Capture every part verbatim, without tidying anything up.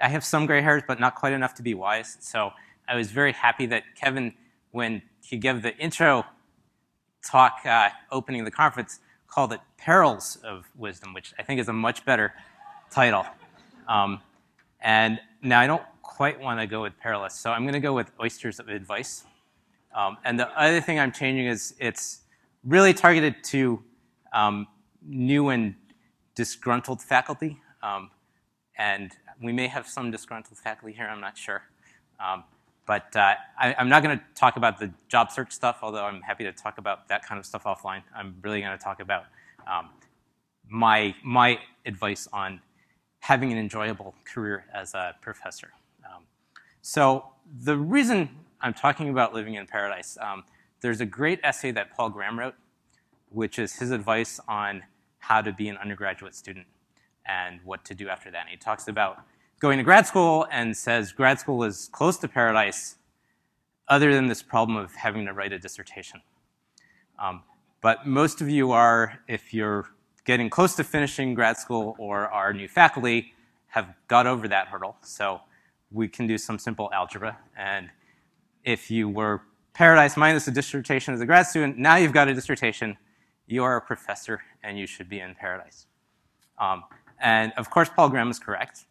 I have some gray hairs, but not quite enough to be wise. So I was very happy that Kevin, when he gave the intro talk uh, opening the conference, called it Perils of Wisdom, which I think is a much better title. Um, and now I don't quite want to go with perilous, so I'm going to go with oysters of advice. Um, and the other thing I'm changing is it's really targeted to um, new and disgruntled faculty. Um, and we may have some disgruntled faculty here, I'm not sure. Um, but uh, I, I'm not going to talk about the job search stuff, although I'm happy to talk about that kind of stuff offline. I'm really going to talk about um, my, my advice on having an enjoyable career as a professor. Um, so the reason I'm talking about living in paradise, um, there's a great essay that Paul Graham wrote, which is his advice on how to be an undergraduate student and what to do after that. And he talks about going to grad school and says grad school is close to paradise other than this problem of having to write a dissertation. Um, but most of you are, if you're getting close to finishing grad school or are new faculty, have got over that hurdle. So we can do some simple algebra. And if you were paradise minus a dissertation as a grad student, now you've got a dissertation, you are a professor, and you should be in paradise. Um, and of course, Paul Graham is correct.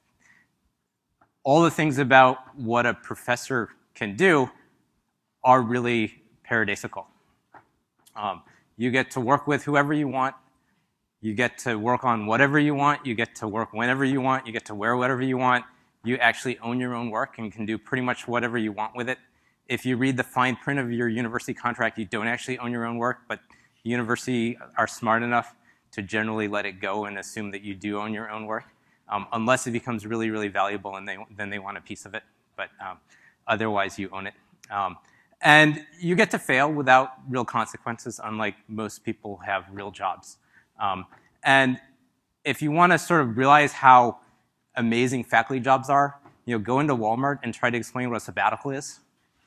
All the things about what a professor can do are really paradisical. Um, you get to work with whoever you want. You get to work on whatever you want. You get to work whenever you want. You get to wear whatever you want. You actually own your own work and can do pretty much whatever you want with it. If you read the fine print of your university contract, you don't actually own your own work, but the university are smart enough to generally let it go and assume that you do own your own work, um, unless it becomes really, really valuable and they, then they want a piece of it. But um, otherwise, you own it. Um, and you get to fail without real consequences, unlike most people have real jobs. Um, and if you want to sort of realize how amazing faculty jobs are, you know, go into Walmart and try to explain what a sabbatical is.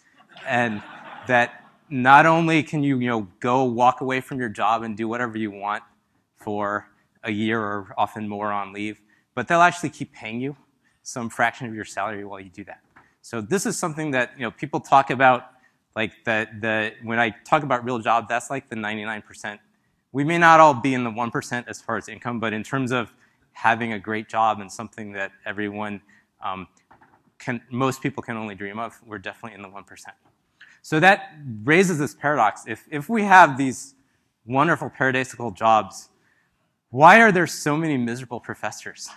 And that not only can you, you know, go walk away from your job and do whatever you want for a year or often more on leave, but they'll actually keep paying you some fraction of your salary while you do that. So this is something that, you know, people talk about, like the, the, when I talk about real jobs, that's like the ninety-nine percent. We may not all be in the one percent as far as income, but in terms of having a great job and something that everyone, um, can, most people can only dream of, we're definitely in the one percent. So that raises this paradox. If, if we have these wonderful paradisical jobs, why are there so many miserable professors?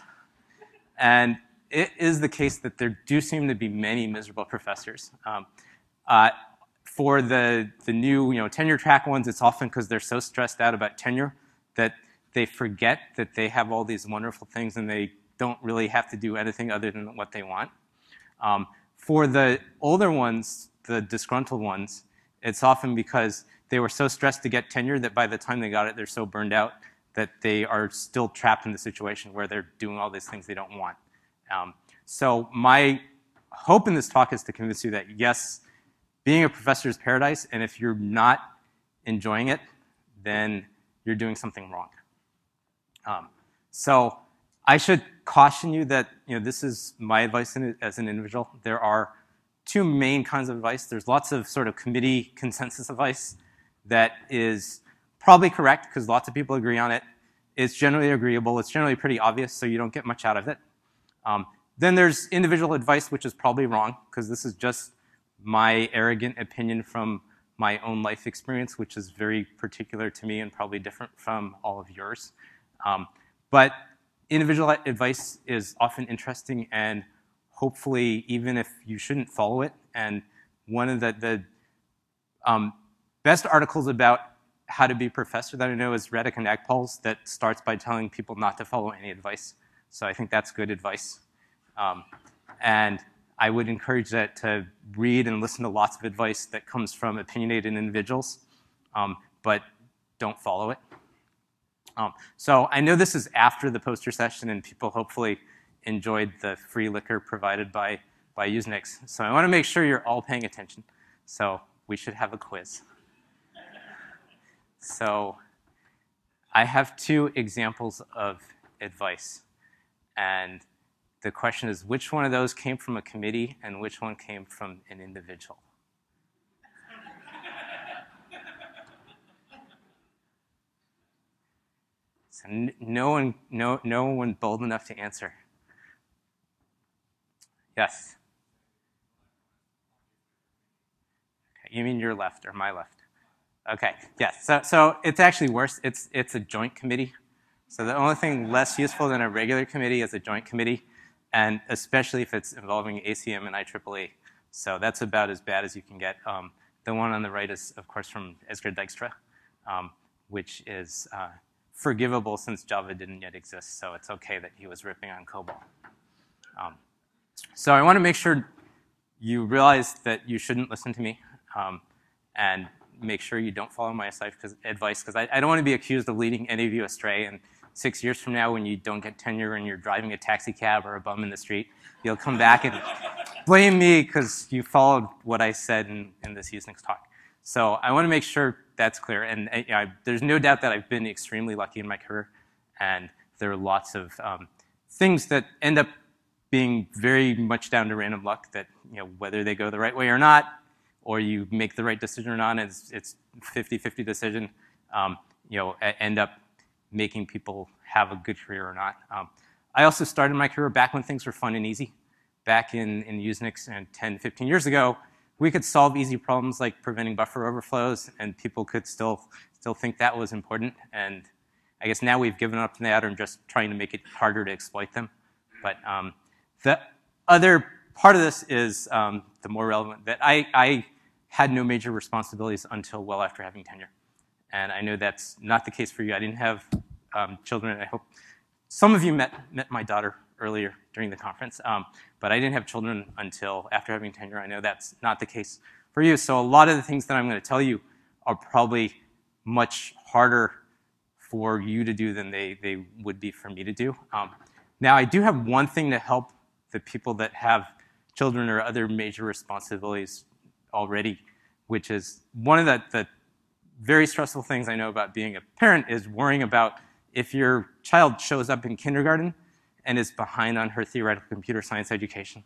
And it is the case that there do seem to be many miserable professors. Um, uh, for the, the new, you know, tenure track ones, it's often because they're so stressed out about tenure that they forget that they have all these wonderful things and they don't really have to do anything other than what they want. Um, for the older ones, the disgruntled ones, it's often because they were so stressed to get tenure that by the time they got it, they're so burned out that they are still trapped in the situation where they're doing all these things they don't want. Um, so my hope in this talk is to convince you that, yes, being a professor is paradise, and if you're not enjoying it, then you're doing something wrong. Um, so I should caution you that, you know, this is my advice in it as an individual. There are two main kinds of advice. There's lots of sort of committee consensus advice that is probably correct because lots of people agree on it. It's generally agreeable. It's generally pretty obvious, so you don't get much out of it. Um, then there's individual advice, which is probably wrong because this is just my arrogant opinion from my own life experience, which is very particular to me and probably different from all of yours. Um, but individual advice is often interesting and hopefully even if you shouldn't follow it. And one of the, the um, best articles about how to be a professor that I know is Reddick and Agpal's that starts by telling people not to follow any advice. So I think that's good advice. Um, and I would encourage that to read and listen to lots of advice that comes from opinionated individuals, um, but don't follow it. Um, so I know this is after the poster session, and people hopefully enjoyed the free liquor provided by, by Usenix. So I want to make sure you're all paying attention. So we should have a quiz. So I have two examples of advice. And the question is, which one of those came from a committee and which one came from an individual? So n no one, no, no one bold enough to answer. Yes. Okay, you mean your left or my left? Okay. Yes. So, so it's actually worse. It's it's a joint committee. So the only thing less useful than a regular committee is a joint committee, and especially if it's involving A C M and I triple E. So that's about as bad as you can get. Um, the one on the right is, of course, from Edgar Dijkstra, um, which is uh, forgivable since Java didn't yet exist. So it's okay that he was ripping on COBOL. Um, so I want to make sure you realize that you shouldn't listen to me, um, and make sure you don't follow my advice, because I, I don't want to be accused of leading any of you astray. And six years from now, when you don't get tenure and you're driving a taxi cab or a bum in the street, you'll come back and blame me because you followed what I said in, in this Usenix talk. So I want to make sure that's clear. And uh, you know, there's no doubt that I've been extremely lucky in my career, and there are lots of um, things that end up being very much down to random luck, that, you know, whether they go the right way or not, or you make the right decision or not, it's it's fifty fifty decision, um, you know, end up making people have a good career or not. Um, I also started my career back when things were fun and easy. Back in, in Usenix and ten, fifteen years ago, we could solve easy problems like preventing buffer overflows, and people could still still think that was important. And I guess now we've given up on that and just trying to make it harder to exploit them. But um, the other part of this is um, the more relevant, that I, I had no major responsibilities until well after having tenure. And I know that's not the case for you. I didn't have um, children. I hope some of you met, met my daughter earlier during the conference, um, but I didn't have children until after having tenure. I know that's not the case for you. So a lot of the things that I'm going to tell you are probably much harder for you to do than they, they would be for me to do. Um, now, I do have one thing to help the people that have children or other major responsibilities already, which is one of the, the very stressful things I know about being a parent is worrying about if your child shows up in kindergarten and is behind on her theoretical computer science education.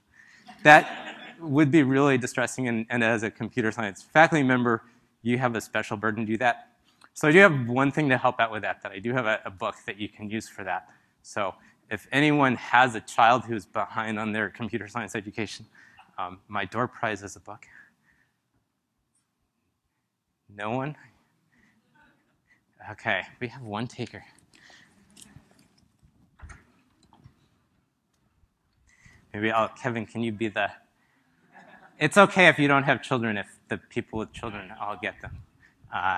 That would be really distressing, and, and as a computer science faculty member, you have a special burden to do that. So I do have one thing to help out with that, that I do have a, a book that you can use for that. So if anyone has a child who's behind on their computer science education, um, my door prize is a book. No one? Okay, we have one taker. Maybe I'll, Kevin, can you be the, it's okay if you don't have children, if the people with children, I'll get them. Uh,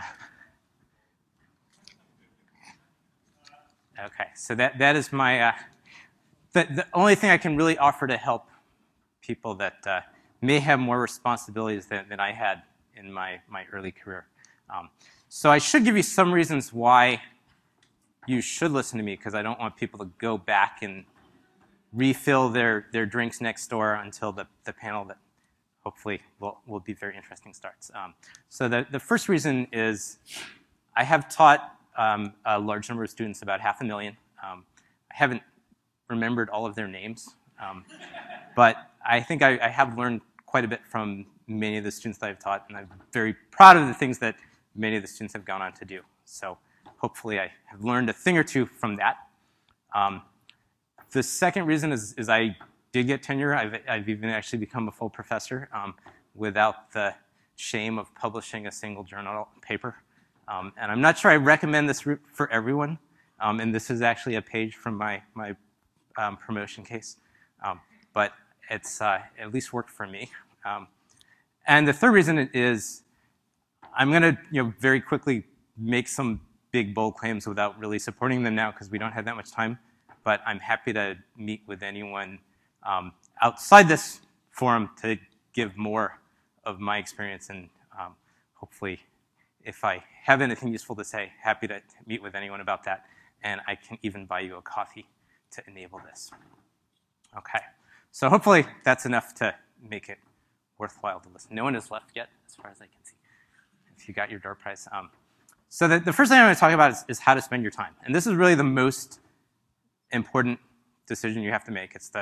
okay, so that, that is my, uh, the, the only thing I can really offer to help people that uh, may have more responsibilities than, than I had in my, my early career. Um, so I should give you some reasons why you should listen to me, because I don't want people to go back and refill their, their drinks next door until the, the panel that hopefully will, will be very interesting starts. Um, so the, the first reason is I have taught um, a large number of students, about half a million. Um, I haven't remembered all of their names, um, but I think I, I have learned quite a bit from many of the students that I've taught, and I'm very proud of the things that many of the students have gone on to do. So hopefully I have learned a thing or two from that. Um, the second reason is, is I did get tenure. I've, I've even actually become a full professor um, without the shame of publishing a single journal paper. Um, and I'm not sure I recommend this route for everyone. Um, and this is actually a page from my, my um, promotion case. Um, but it's uh, at least worked for me. Um, and the third reason is I'm going to, you know, very quickly make some big, bold claims without really supporting them now, because we don't have that much time. But I'm happy to meet with anyone um, outside this forum to give more of my experience. And um, hopefully, if I have anything useful to say, happy to meet with anyone about that. And I can even buy you a coffee to enable this. OK. So hopefully, that's enough to make it worthwhile to listen. No one has left yet, as far as I can see, if you got your door prize. Um, so the, the first thing I'm going to talk about is, is how to spend your time. And this is really the most important decision you have to make. It's the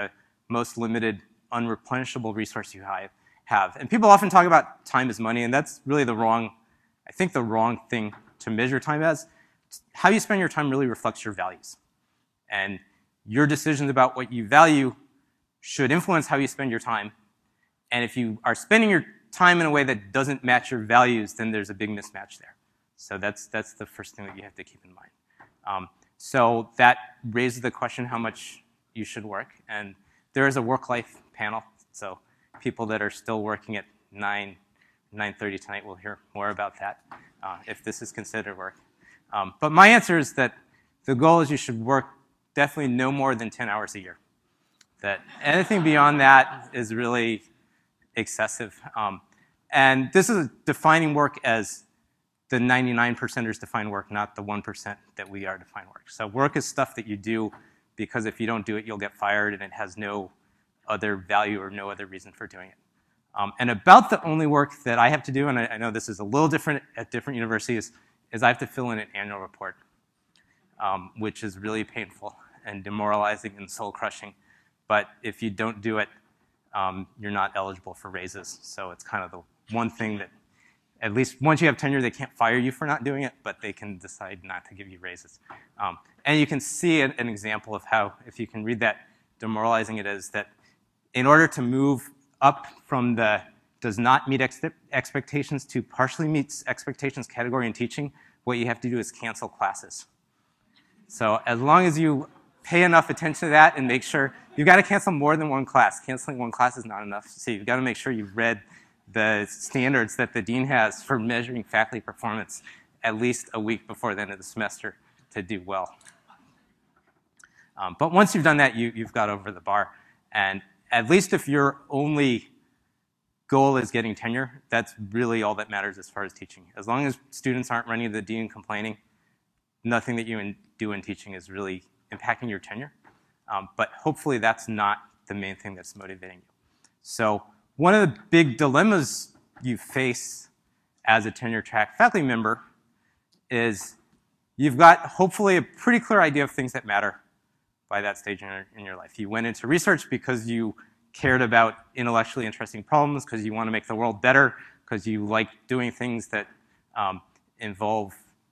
most limited, unreplenishable resource you have. And people often talk about time as money, and that's really the wrong, I think the wrong thing to measure time as. How you spend your time really reflects your values. And your decisions about what you value should influence how you spend your time. And if you are spending your time in a way that doesn't match your values, then there's a big mismatch there. So that's, that's the first thing that you have to keep in mind. Um, so that raises the question how much you should work. And there is a work-life panel. So people that are still working at nine, nine thirty tonight will hear more about that, uh, if this is considered work. Um, but my answer is that the goal is you should work definitely no more than ten hours a year. That anything beyond that is really excessive. Um, and this is defining work as the ninety-nine percenters define work, not the one percent that we are define work. So work is stuff that you do because if you don't do it, you'll get fired, and it has no other value or no other reason for doing it. Um, and about the only work that I have to do, and I, I know this is a little different at different universities, is I have to fill in an annual report, um, which is really painful and demoralizing and soul-crushing. But if you don't do it, um, you're not eligible for raises. So it's kind of the one thing that, at least once you have tenure, they can't fire you for not doing it, but they can decide not to give you raises. Um, and you can see an, an example of how, if you can read that, demoralizing it is, that in order to move up from the does not meet ex expectations to partially meets expectations category in teaching, what you have to do is cancel classes. So as long as you pay enough attention to that and make sure, you've got to cancel more than one class. Canceling one class is not enough. So you've got to make sure you've read the standards that the dean has for measuring faculty performance at least a week before the end of the semester to do well. Um, but once you've done that, you, you've got over the bar. And at least if your only goal is getting tenure, that's really all that matters as far as teaching. As long as students aren't running to the dean complaining, nothing that you in, do in teaching is really impacting your tenure. Um, but hopefully that's not the main thing that's motivating you. So one of the big dilemmas you face as a tenure track faculty member is you've got hopefully a pretty clear idea of things that matter by that stage in your, in your life. You went into research because you cared about intellectually interesting problems, because you want to make the world better, because you like doing things that um, involve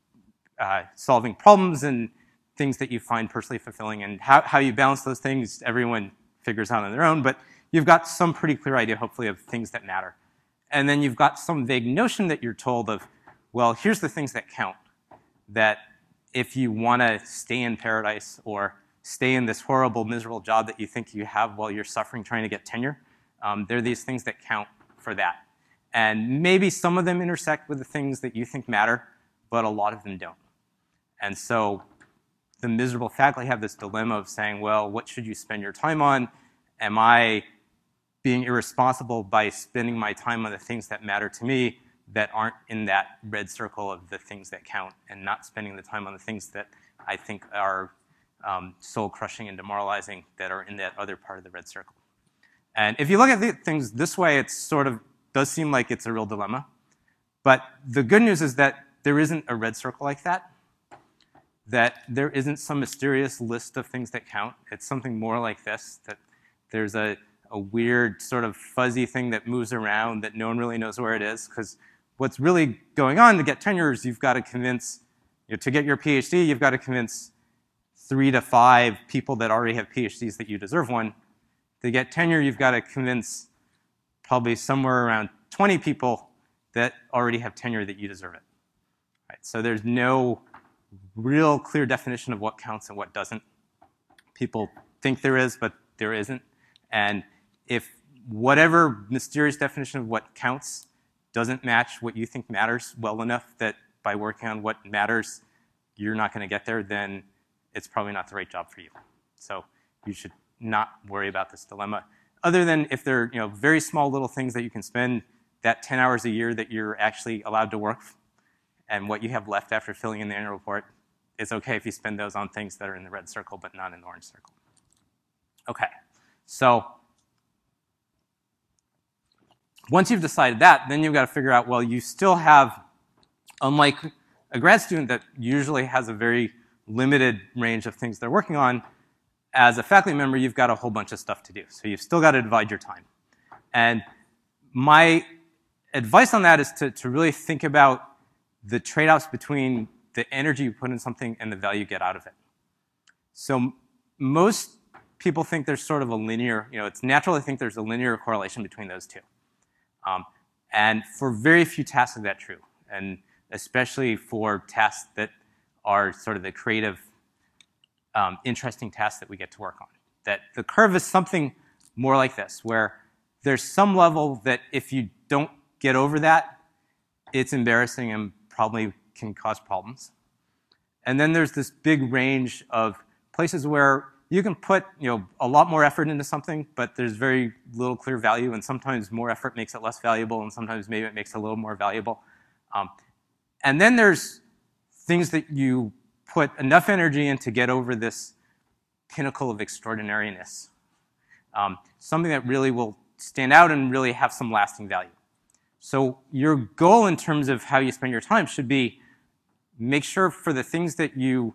uh, solving problems and things that you find personally fulfilling. And how, how you balance those things, everyone figures out on their own, but you've got some pretty clear idea, hopefully, of things that matter. And then you've got some vague notion that you're told of, well, here's the things that count. That if you want to stay in paradise or stay in this horrible, miserable job that you think you have while you're suffering trying to get tenure, um, there are these things that count for that. And maybe some of them intersect with the things that you think matter, but a lot of them don't. And so the miserable faculty have this dilemma of saying, well, what should you spend your time on? Am I being irresponsible by spending my time on the things that matter to me that aren't in that red circle of the things that count, and not spending the time on the things that I think are um, soul-crushing and demoralizing that are in that other part of the red circle? And if you look at the things this way, it sort of does seem like it's a real dilemma. But the good news is that there isn't a red circle like that, that there isn't some mysterious list of things that count. It's something more like this, that there's a, a weird sort of fuzzy thing that moves around that no one really knows where it is, because what's really going on to get tenure is you've got to convince, you know, to get your PhD, you've got to convince three to five people that already have PhDs that you deserve one. To get tenure, you've got to convince probably somewhere around twenty people that already have tenure that you deserve it. Right? So there's no real clear definition of what counts and what doesn't. People think there is, but there isn't. And if whatever mysterious definition of what counts doesn't match what you think matters well enough that by working on what matters, you're not going to get there, then it's probably not the right job for you. So you should not worry about this dilemma. Other than if there are, you know, very small little things that you can spend that ten hours a year that you're actually allowed to work, and what you have left after filling in the annual report, it's okay if you spend those on things that are in the red circle but not in the orange circle. Okay, so once you've decided that, then you've got to figure out, well, you still have, unlike a grad student that usually has a very limited range of things they're working on, as a faculty member, you've got a whole bunch of stuff to do. So you've still got to divide your time. And my advice on that is to, to really think about the trade-offs between the energy you put in something and the value you get out of it. So most people think there's sort of a linear, you know, it's natural to think there's a linear correlation between those two. Um, and for very few tasks is that true, and especially for tasks that are sort of the creative, um, interesting tasks that we get to work on. That the curve is something more like this, where there's some level that if you don't get over that, it's embarrassing and probably can cause problems. And then there's this big range of places where you can put, you know, a lot more effort into something, but there's very little clear value, and sometimes more effort makes it less valuable, and sometimes maybe it makes it a little more valuable. Um, and then there's things that you put enough energy in to get over this pinnacle of extraordinariness. Um, something that really will stand out and really have some lasting value. So your goal in terms of how you spend your time should be make sure for the things that you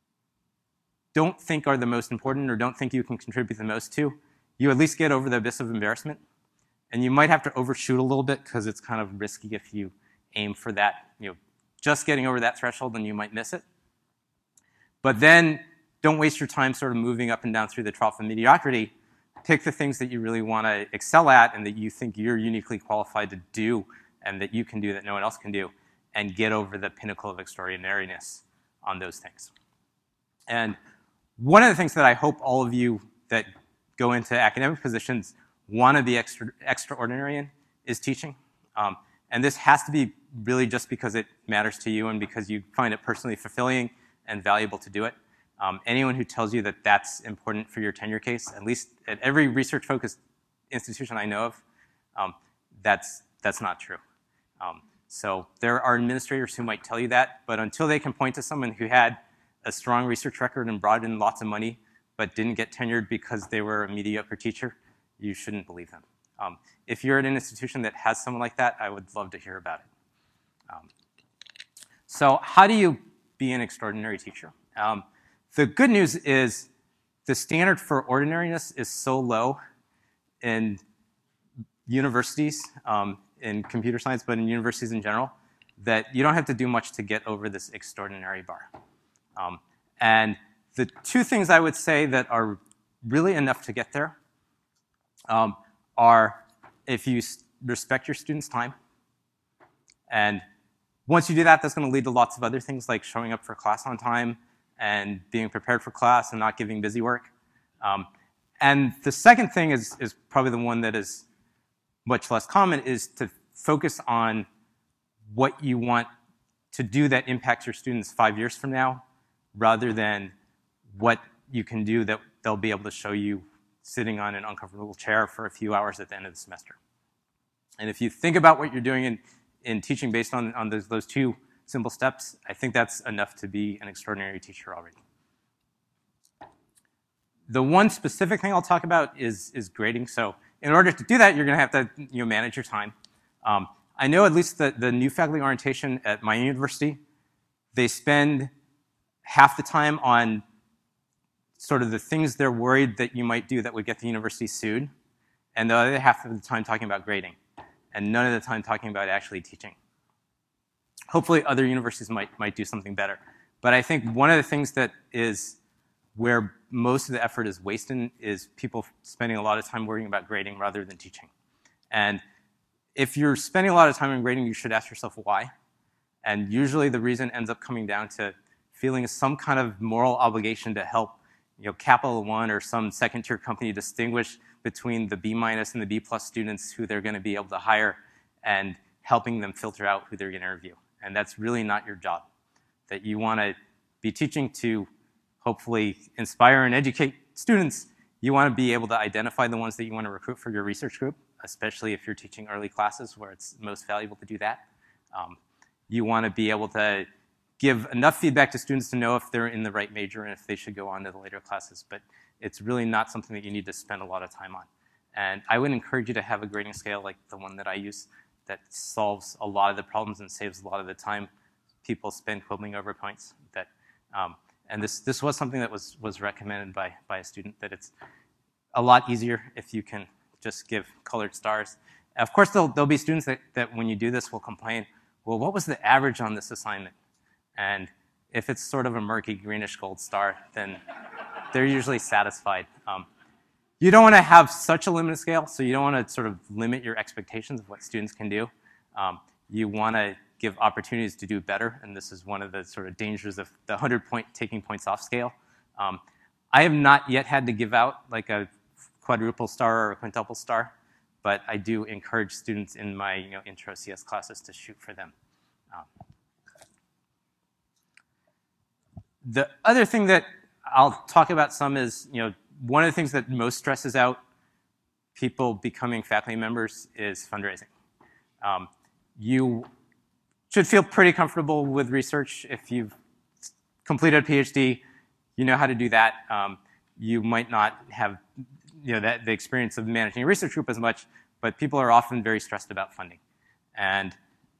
don't think are the most important or don't think you can contribute the most to, you at least get over the abyss of embarrassment. And you might have to overshoot a little bit because it's kind of risky if you aim for that, you know, just getting over that threshold, then you might miss it. But then don't waste your time sort of moving up and down through the trough of mediocrity. Pick the things that you really want to excel at and that you think you're uniquely qualified to do and that you can do that no one else can do, and get over the pinnacle of extraordinariness on those things. And one of the things that I hope all of you that go into academic positions want to be extra, extraordinary in is teaching. Um, and this has to be really just because it matters to you and because you find it personally fulfilling and valuable to do it. Um, anyone who tells you that that's important for your tenure case, at least at every research-focused institution I know of, um, that's, that's not true. Um, so there are administrators who might tell you that, but until they can point to someone who had a strong research record and brought in lots of money but didn't get tenured because they were a mediocre teacher, you shouldn't believe them. Um, if you're at an institution that has someone like that, I would love to hear about it. Um, so how do you be an extraordinary teacher? Um, the good news is the standard for ordinariness is so low in universities, um, in computer science, but in universities in general, that you don't have to do much to get over this extraordinary bar. Um, and the two things I would say that are really enough to get there um, are if you respect your students' time. And once you do that, that's going to lead to lots of other things like showing up for class on time and being prepared for class and not giving busy work. Um, and the second thing is, is probably the one that is much less common, is to focus on what you want to do that impacts your students five years from now, rather than what you can do that they'll be able to show you sitting on an uncomfortable chair for a few hours at the end of the semester. And if you think about what you're doing in, in teaching based on, on those, those two simple steps, I think that's enough to be an extraordinary teacher already. The one specific thing I'll talk about is, is grading. So in order to do that, you're going to have to you know, manage your time. Um, I know at least the, the new faculty orientation at my university, they spend half the time on sort of the things they're worried that you might do that would get the university sued, and the other half of the time talking about grading, and none of the time talking about actually teaching. Hopefully other universities might, might do something better. But I think one of the things that is where most of the effort is wasted is people spending a lot of time worrying about grading rather than teaching. And if you're spending a lot of time on grading, you should ask yourself why. And usually the reason ends up coming down to feeling some kind of moral obligation to help you know, Capital One or some second-tier company distinguish between the B minus and the B plus students who they're going to be able to hire and helping them filter out who they're going to interview. And that's really not your job. That you want to be teaching to hopefully inspire and educate students. You want to be able to identify the ones that you want to recruit for your research group, especially if you're teaching early classes where it's most valuable to do that. Um, you want to be able to give enough feedback to students to know if they're in the right major and if they should go on to the later classes. But it's really not something that you need to spend a lot of time on. And I would encourage you to have a grading scale like the one that I use that solves a lot of the problems and saves a lot of the time people spend quibbling over points. That, um, and this, this was something that was, was recommended by, by a student, that it's a lot easier if you can just give colored stars. Of course, there'll, there'll be students that, that when you do this will complain, well, what was the average on this assignment? And if it's sort of a murky greenish gold star, then they're usually satisfied. Um, you don't want to have such a limited scale, so you don't want to sort of limit your expectations of what students can do. Um, you want to give opportunities to do better, and this is one of the sort of dangers of the hundred-point taking points off scale. Um, I have not yet had to give out like a quadruple star or a quintuple star, but I do encourage students in my you know, intro C S classes to shoot for them. Um, the other thing that I'll talk about some is, you know, one of the things that most stresses out people becoming faculty members is fundraising. Um, you should feel pretty comfortable with research if you've completed a PhD. You know how to do that. Um, you might not have you know, that, the experience of managing a research group as much, but people are often very stressed about funding. And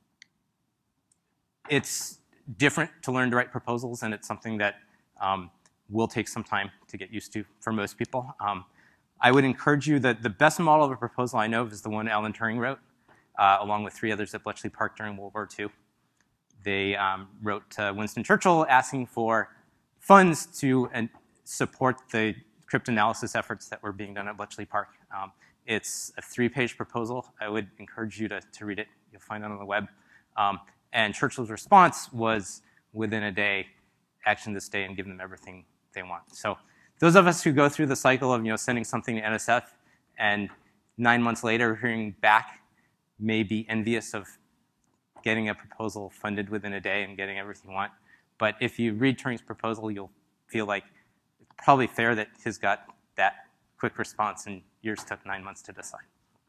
it's different to learn to write proposals, and it's something that um, will take some time to get used to for most people. Um, I would encourage you that the best model of a proposal I know of is the one Alan Turing wrote, uh, along with three others at Bletchley Park during World War Two. They um, wrote to Winston Churchill asking for funds to uh, support the cryptanalysis efforts that were being done at Bletchley Park. Um, it's a three-page proposal. I would encourage you to, to read it. You'll find it on the web. Um, and Churchill's response was, within a day, action this day and give them everything they want. So those of us who go through the cycle of you know, sending something to N S F and nine months later hearing back may be envious of getting a proposal funded within a day and getting everything you want. But if you read Turing's proposal, you'll feel like it's probably fair that his got that quick response and yours took nine months to decide.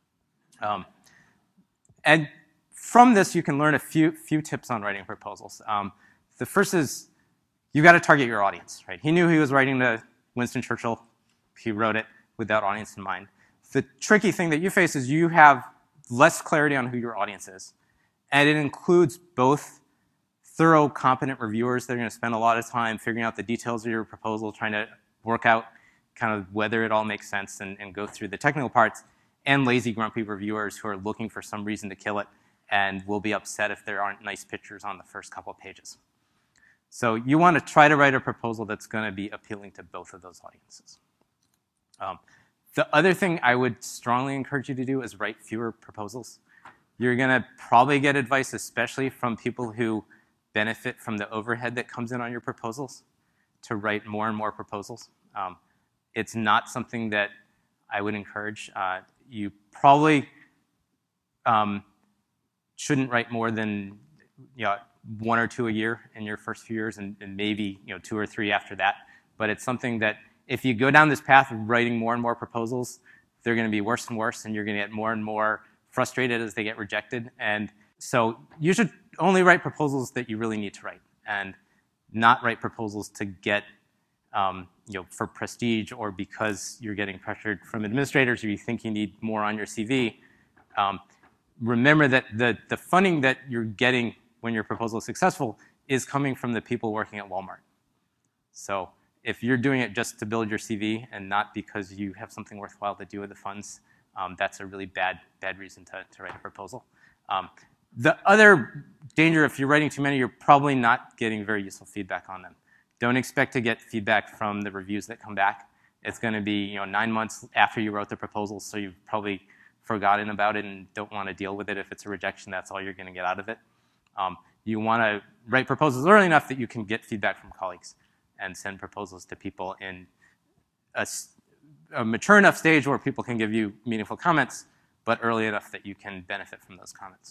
Um, and from this, you can learn a few, few tips on writing proposals. Um, the first is you've got to target your audience, right? He knew he was writing to Winston Churchill. He wrote it with that audience in mind. The tricky thing that you face is you have less clarity on who your audience is. And it includes both thorough, competent reviewers that are going to spend a lot of time figuring out the details of your proposal, trying to work out kind of whether it all makes sense and, and go through the technical parts, and lazy, grumpy reviewers who are looking for some reason to kill it and will be upset if there aren't nice pictures on the first couple of pages. So you want to try to write a proposal that's going to be appealing to both of those audiences. Um, the other thing I would strongly encourage you to do is write fewer proposals. You're going to probably get advice, especially from people who benefit from the overhead that comes in on your proposals, to write more and more proposals. Um, it's not something that I would encourage. Uh, you probably um, shouldn't write more than you know, one or two a year in your first few years, and, and maybe you know, two or three after that. But it's something that if you go down this path of writing more and more proposals, they're going to be worse and worse, and you're going to get more and more frustrated as they get rejected. And so you should only write proposals that you really need to write, and not write proposals to get, um, you know, for prestige or because you're getting pressured from administrators or you think you need more on your C V. Um, remember that the, the funding that you're getting when your proposal is successful is coming from the people working at Walmart. So if you're doing it just to build your C V and not because you have something worthwhile to do with the funds, um, that's a really bad, bad reason to, to write a proposal. Um, the other danger, if you're writing too many, you're probably not getting very useful feedback on them. Don't expect to get feedback from the reviews that come back. It's going to be you know, nine months after you wrote the proposal, so you've probably forgotten about it and don't want to deal with it. If it's a rejection, that's all you're going to get out of it. Um, you want to write proposals early enough that you can get feedback from colleagues and send proposals to people in a, a mature enough stage where people can give you meaningful comments, but early enough that you can benefit from those comments.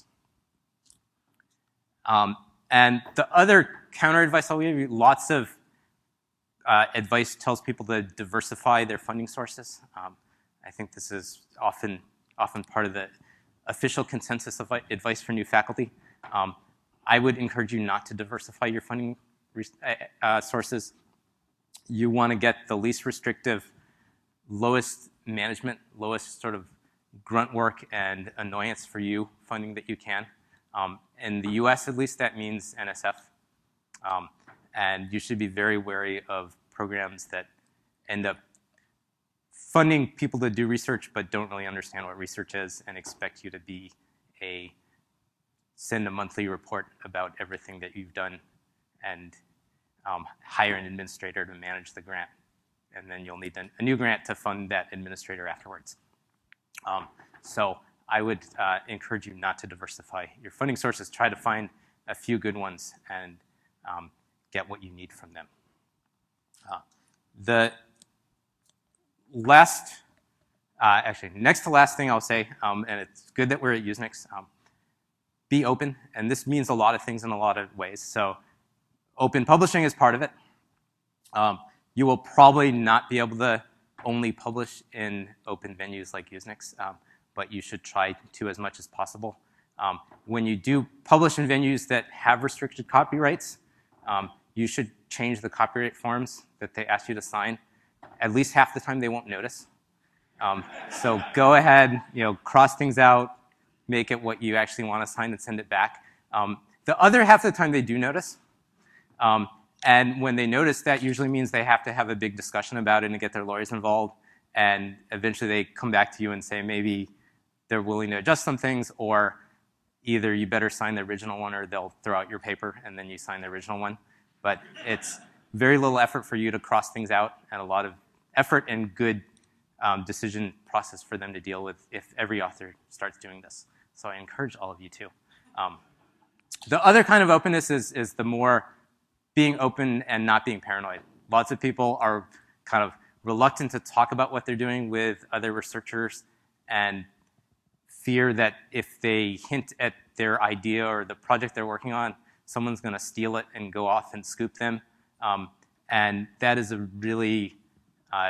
Um, and the other counter advice I'll give you, lots of uh, advice tells people to diversify their funding sources. Um, I think this is often, often part of the official consensus of advice for new faculty. Um, I would encourage you not to diversify your funding uh, sources. You want to get the least restrictive, lowest management, lowest sort of grunt work and annoyance for you funding that you can. Um, in the U S, at least, that means N S F. Um, and you should be very wary of programs that end up funding people to do research but don't really understand what research is and expect you to be a send a monthly report about everything that you've done and um, hire an administrator to manage the grant. And then you'll need a new grant to fund that administrator afterwards. Um, so I would uh, encourage you not to diversify your funding sources. Try to find a few good ones and um, get what you need from them. Uh, the last, uh, actually, next to last thing I'll say, um, and it's good that we're at Usenix, um, be open. And this means a lot of things in a lot of ways. So open publishing is part of it. Um, you will probably not be able to only publish in open venues like Usenix, um, but you should try to as much as possible. Um, when you do publish in venues that have restricted copyrights, um, you should change the copyright forms that they ask you to sign. At least half the time they won't notice. Um, so go ahead, you know, cross things out, make it what you actually want to sign and send it back. Um, the other half of the time they do notice. Um, and when they notice, that usually means they have to have a big discussion about it and get their lawyers involved. And eventually they come back to you and say maybe they're willing to adjust some things, or either you better sign the original one or they'll throw out your paper and then you sign the original one. But it's very little effort for you to cross things out and a lot of effort and good um, decision process for them to deal with if every author starts doing this. So I encourage all of you to. Um, the other kind of openness is, is the more being open and not being paranoid. Lots of people are kind of reluctant to talk about what they're doing with other researchers and fear that if they hint at their idea or the project they're working on, someone's going to steal it and go off and scoop them. Um, and that is a really uh,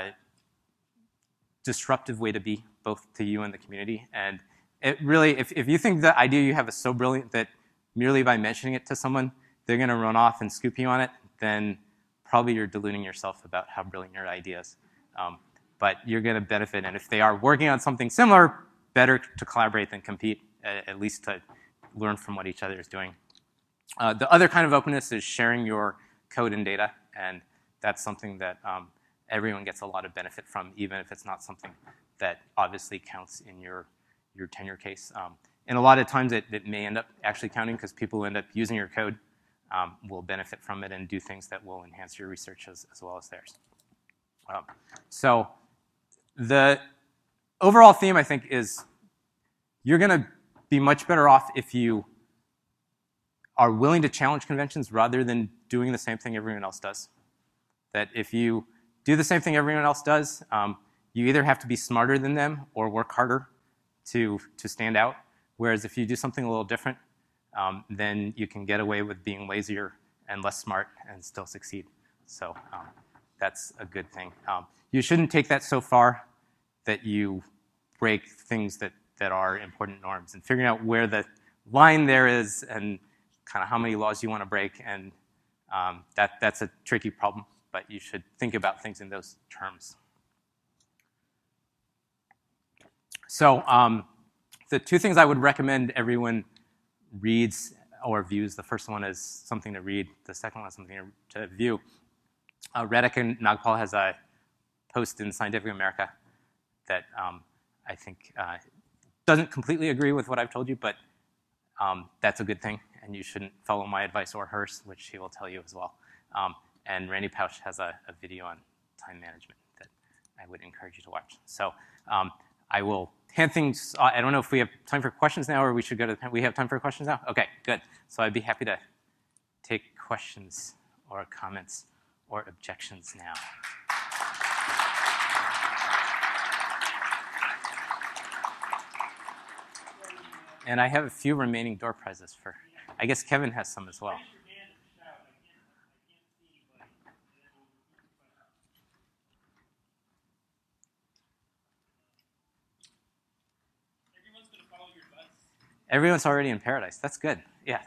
disruptive way to be, both to you and the community. And it really, if, if you think the idea you have is so brilliant that merely by mentioning it to someone, they're going to run off and scoop you on it, then probably you're deluding yourself about how brilliant your idea is. Um, but you're going to benefit. And if they are working on something similar, better to collaborate than compete, at least to learn from what each other is doing. Uh, the other kind of openness is sharing your code and data, and that's something that um, everyone gets a lot of benefit from, even if it's not something that obviously counts in your, your tenure case. Um, and a lot of times it, it may end up actually counting because people who end up using your code um, will benefit from it and do things that will enhance your research as, as well as theirs. Um, so the overall theme, I think, is you're going to be much better off if you are willing to challenge conventions rather than doing the same thing everyone else does. That if you do the same thing everyone else does, um, you either have to be smarter than them or work harder to, to stand out. Whereas if you do something a little different, um, then you can get away with being lazier and less smart and still succeed. So um, that's a good thing. Um, you shouldn't take that so far that you break things that, that are important norms, and figuring out where the line there is and kind of how many laws you want to break, and um, that, that's a tricky problem, but you should think about things in those terms. So um, the two things I would recommend everyone reads or views, the first one is something to read, the second one is something to, to view. Uh, Radek and Nagpal has a post in Scientific America that um, I think uh, doesn't completely agree with what I've told you, but um, that's a good thing, and you shouldn't follow my advice or hers, which he will tell you as well. Um, and Randy Pausch has a, a video on time management that I would encourage you to watch. So um, I will hand things, uh, I don't know if we have time for questions now, or we should go to, the, we have time for questions now? Okay, good. So I'd be happy to take questions or comments or objections now. And I have a few remaining door prizes for, I guess Kevin has some as well. Everyone's going to follow your advice. Everyone's already in paradise. That's good. Yeah.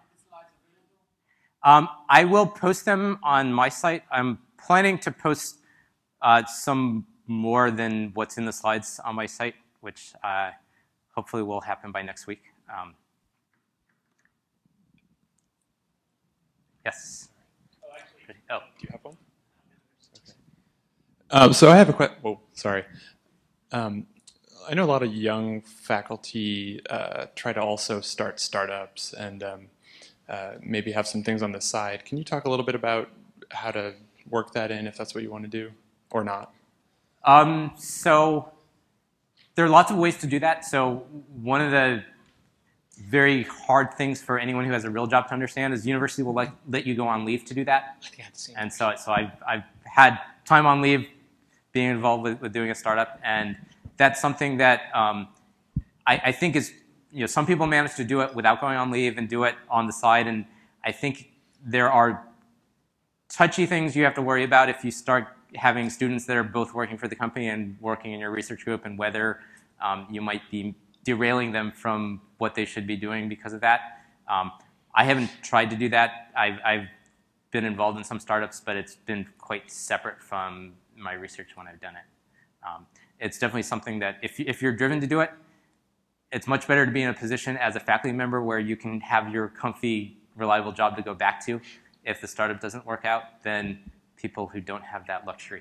Um, I will post them on my site. I'm planning to post uh, some more than what's in the slides on my site, which uh, hopefully will happen by next week. Um, yes? Oh, actually, Oh, Do you have one? Okay. Um, so I have a question. Whoa, sorry. Um, I know a lot of young faculty uh, try to also start startups and um, uh, maybe have some things on the side. Can you talk a little bit about how to work that in, if that's what you want to do, or not? Um, so there are lots of ways to do that. So one of the very hard things for anyone who has a real job to understand is university will let, let you go on leave to do that. I think I had the same And so, so I've, I've had time on leave being involved with, with doing a startup, and that's something that um, I, I think is, you know, some people manage to do it without going on leave and do it on the side, and I think there are touchy things you have to worry about if you start having students that are both working for the company and working in your research group, and whether um, you might be derailing them from what they should be doing because of that. Um, I haven't tried to do that. I've, I've been involved in some startups, but it's been quite separate from my research when I've done it. Um, it's definitely something that if, if you're driven to do it, it's much better to be in a position as a faculty member where you can have your comfy, reliable job to go back to if the startup doesn't work out than people who don't have that luxury.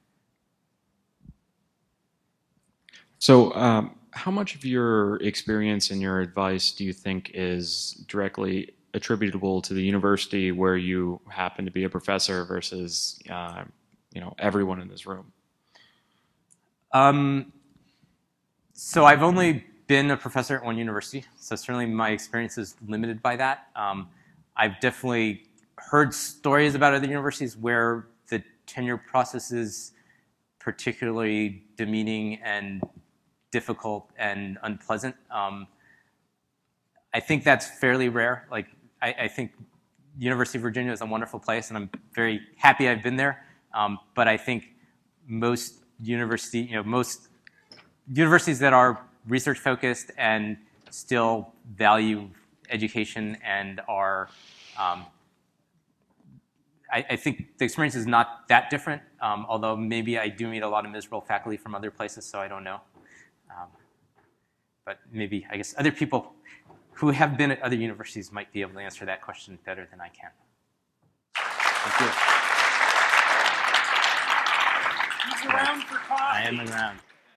So um, how much of your experience and your advice do you think is directly attributable to the university where you happen to be a professor versus uh, you know, everyone in this room? Um, so I've only been a professor at one university, so certainly my experience is limited by that. Um, I've definitely heard stories about other universities where the tenure process is particularly demeaning and difficult and unpleasant. Um, I think that's fairly rare. Like, I, I think University of Virginia is a wonderful place, and I'm very happy I've been there. Um, but I think most university, you know, most universities that are research focused and still value education and are, um, I, I think the experience is not that different. Um, although maybe I do meet a lot of miserable faculty from other places, so I don't know. Um, but maybe, I guess, other people who have been at other universities might be able to answer that question better than I can. Thank you. He's around for coffee. I am around.